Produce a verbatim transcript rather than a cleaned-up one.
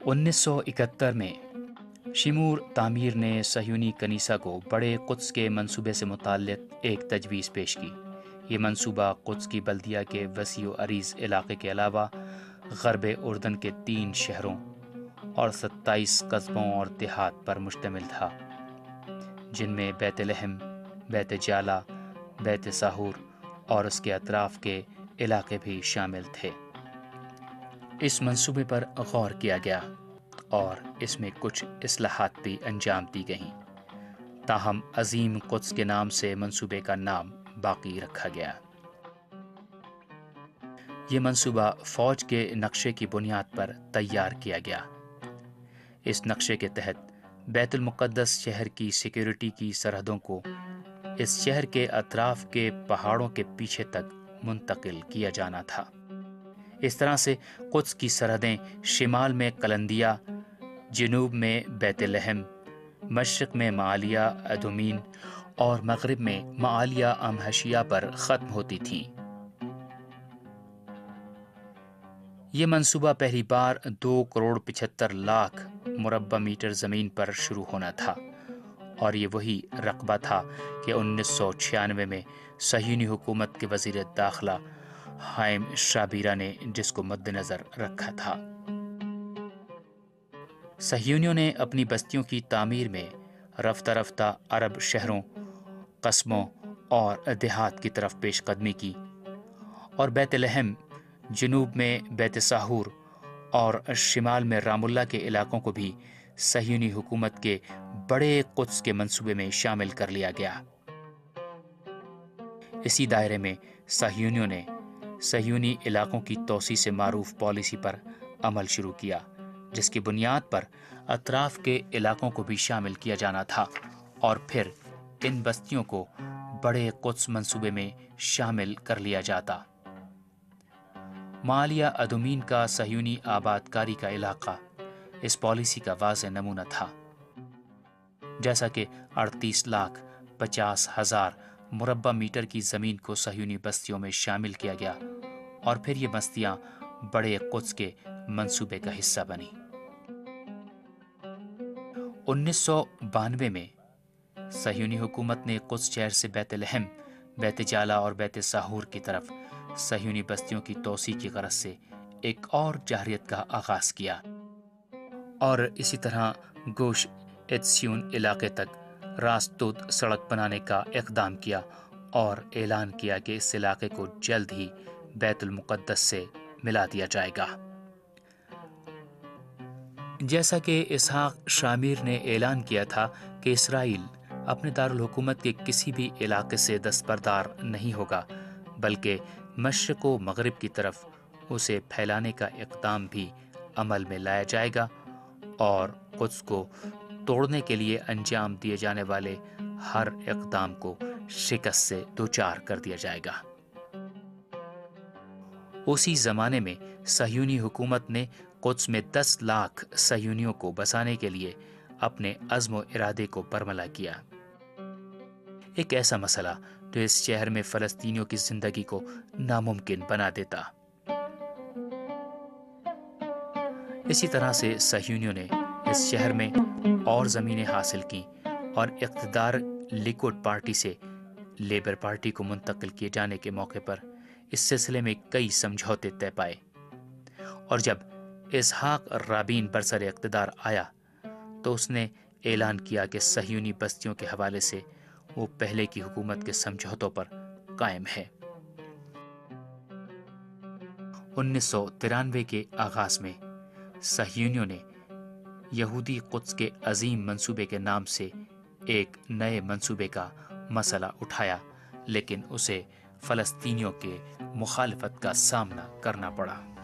انیس سو اکہتر میں شیمور تعمیر نے صہیونی کنیسہ کو بڑے قدس کے منصوبے سے متعلق ایک تجویز پیش کی۔ یہ منصوبہ قدس کی بلدیہ کے وسیع و عریض علاقے کے علاوہ غرب اردن کے تین شہروں اور ستائیس قصبوں اور دیہات پر مشتمل تھا، جن میں بیت لحم، بیت جالا، بیت ساہور اور اس کے اطراف کے علاقے بھی شامل تھے۔ اس منصوبے پر غور کیا گیا اور اس میں کچھ اصلاحات بھی انجام دی گئیں، تاہم عظیم قدس کے نام سے منصوبے کا نام باقی رکھا گیا۔ یہ منصوبہ فوج کے نقشے کی بنیاد پر تیار کیا گیا۔ اس نقشے کے تحت بیت المقدس شہر کی سیکیورٹی کی سرحدوں کو اس شہر کے اطراف کے پہاڑوں کے پیچھے تک منتقل کیا جانا تھا۔ اس طرح سے قدس کی سرحدیں شمال میں قلندیہ، جنوب میں بیت لحم، مشرق میں معالیہ ادومین اور مغرب میں معالیہ امہشیہ پر ختم ہوتی تھیں۔ یہ منصوبہ پہلی بار دو کروڑ پچہتر لاکھ مربع میٹر زمین پر شروع ہونا تھا، اور یہ وہی رقبہ تھا کہ انیس سو چھیانوے میں صہیونی حکومت کے وزیر داخلہ ہائم شابیرہ نے جس کو مد نظر رکھا تھا۔ صہیونیوں نے اپنی بستیوں کی تعمیر میں رفتہ رفتہ عرب شہروں، قصبوں اور دیہات کی طرف پیش قدمی کی، اور بیت لحم، جنوب میں بیت ساہور اور شمال میں رام اللہ کے علاقوں کو بھی صہیونی حکومت کے بڑے قدس کے منصوبے میں شامل کر لیا گیا۔ اسی دائرے میں صہیونیوں نے صہیونی علاقوں کی توسیع سے معروف پالیسی پر عمل شروع کیا، جس کی بنیاد پر اطراف کے علاقوں کو بھی شامل کیا جانا تھا، اور پھر ان بستیوں کو بڑے قدس منصوبے میں شامل کر لیا جاتا۔ معالیہ ادومین کا صہیونی آباد کاری کا علاقہ اس پالیسی کا واضح نمونہ تھا، جیسا کہ اڑتیس لاکھ پچاس ہزار مربع میٹر کی زمین کو صہیونی بستیوں میں شامل کیا گیا، اور پھر یہ بستیاں بڑے قدس کے منصوبے کا حصہ بنی۔ انیس سو بانوے میں صہیونی حکومت نے قدس شہر سے بیت لحم، بیت جالا اور بیت ساہور کی طرف صہیونی بستیوں کی توسیع کی غرض سے ایک اور جارحیت کا آغاز کیا، اور اسی طرح گوش ایتسیون علاقے تک راستود سڑک بنانے کا اقدام کیا اور اعلان کیا کہ اس علاقے کو جلد ہی بیت المقدس سے ملا دیا جائے گا۔ جیسا کہ اسحاق شامیر نے اعلان کیا تھا کہ اسرائیل اپنے دارالحکومت کے کسی بھی علاقے سے دستبردار نہیں ہوگا، بلکہ مشرق و مغرب کی طرف اسے پھیلانے کا اقدام بھی عمل میں لایا جائے گا، اور قدس کو توڑنے کے لیے انجام دیے جانے والے ہر اقدام کو شکست سے دوچار کر دیا جائے گا۔ اسی زمانے میں صہیونی حکومت نے قدس میں دس لاکھ صہیونیوں کو بسانے کے لیے اپنے عزم و ارادے کو برملا کیا، ایک ایسا مسئلہ جو اس شہر میں فلسطینیوں کی زندگی کو ناممکن بنا دیتا۔ اسی طرح سے صہیونیوں نے اس شہر میں اور زمینیں حاصل کی، اور اقتدار لیکوڈ پارٹی سے لیبر پارٹی کو منتقل کیے جانے کے موقع پر اس سلسلے میں کئی سمجھوتے طے پائے، اور جب اسحاق رابین برسر اقتدار آیا تو اس نے اعلان کیا کہ صہیونی بستیوں کے حوالے سے وہ پہلے کی حکومت کے سمجھوتوں پر قائم ہے۔ انیس سو ترانوے کے آغاز میں صہیونیوں نے یہودی قدس کے عظیم منصوبے کے نام سے ایک نئے منصوبے کا مسئلہ اٹھایا، لیکن اسے فلسطینیوں کے مخالفت کا سامنا کرنا پڑا۔